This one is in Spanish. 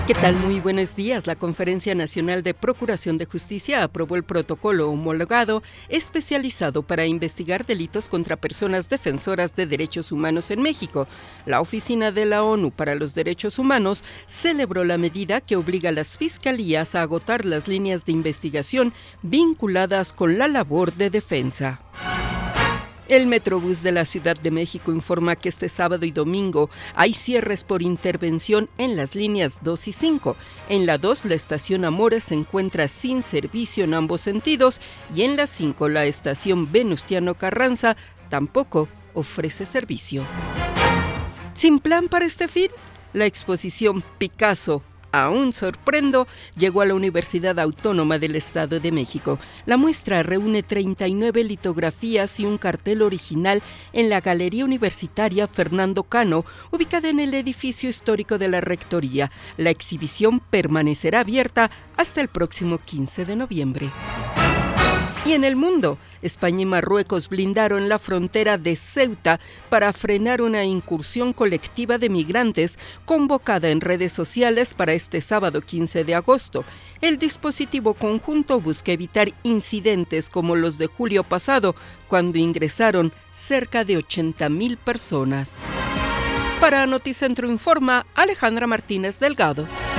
¿Qué tal? Muy buenos días. La Conferencia Nacional de Procuración de Justicia aprobó el protocolo homologado especializado para investigar delitos contra personas defensoras de derechos humanos en México. La Oficina de la ONU para los Derechos Humanos celebró la medida que obliga a las fiscalías a agotar las líneas de investigación vinculadas con la labor de defensa. El Metrobús de la Ciudad de México informa que este sábado y domingo hay cierres por intervención en las líneas 2 y 5. En la 2, la estación Amores se encuentra sin servicio en ambos sentidos y en la 5, la estación Venustiano Carranza tampoco ofrece servicio. ¿Sin plan para este fin? La exposición Picasso Aún sorprendo llegó a la Universidad Autónoma del Estado de México. La muestra reúne 39 litografías y un cartel original en la Galería Universitaria Fernando Cano, ubicada en el edificio histórico de la Rectoría. La exhibición permanecerá abierta hasta el próximo 15 de noviembre. Y en el mundo, España y Marruecos blindaron la frontera de Ceuta para frenar una incursión colectiva de migrantes convocada en redes sociales para este sábado 15 de agosto. El dispositivo conjunto busca evitar incidentes como los de julio pasado, cuando ingresaron cerca de 80,000 personas. Para Noticentro Informa, Alejandra Martínez Delgado.